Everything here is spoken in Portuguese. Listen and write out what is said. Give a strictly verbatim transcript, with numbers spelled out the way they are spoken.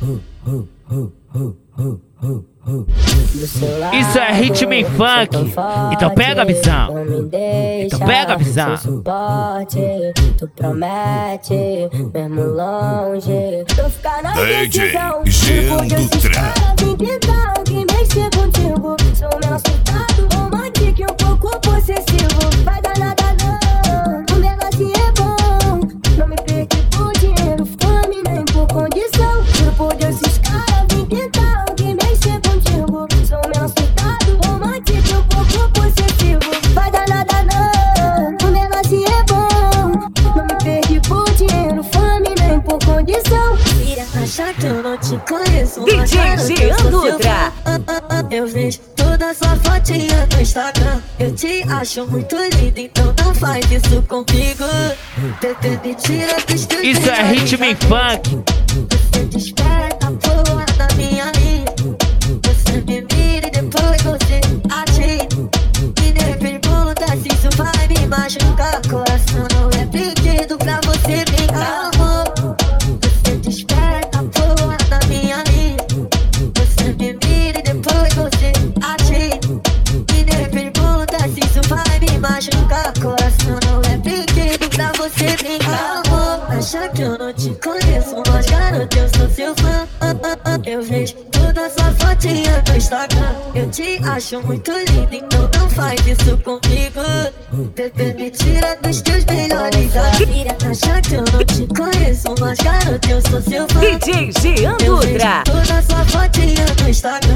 Isso é ritmo em funk, então pega a visão. Então pega a visão. Tu promete, mesmo longe, tu ficar na D J decisão. Jean Dutra. Vem tentar alguém mexer contigo. Sou meu assustado, romântico e um pouco possessivo. Vai dar nada não, o negócio é bom. Não me perdi por dinheiro, fome, nem por condição. Juro por Deus, esses caras vem tentar alguém mexer contigo. Sou meu assustado, romântico e um pouco possessivo. Vai dar nada não, o negócio é bom. Não me perdi por dinheiro, fome, nem por condição. Vira achar que eu não te conheço. D J Jean Dutra. Eu vejo toda sua fotinha no Instagram. Eu te acho muito linda, então não faz isso comigo. Tenta me tira dos teus. Isso é ritmo em funk. Você desperta a porra da minha vida. Você me mira e depois você atira. E nem pergunta se isso vai me machucar. Coração não é brinquedo pra você brincar, amor. Você desperta a porra da minha vida. Você me mira e depois você atira. E nem pergunta se isso vai me machucar. Coração não é brinquedo pra você brincar, amor. Acha que eu não te conheço, mas garoto, eu sou seu fã. Eu vejo toda sua fotinha no Instagram. Eu te acho muito linda, então não faz isso comigo. Bebê, me tira dos teus melhores amigos. Acha que eu não te conheço, mas garoto, eu sou seu fã. D J Jean Eu vejo Dutra. toda sua fotinha no Instagram.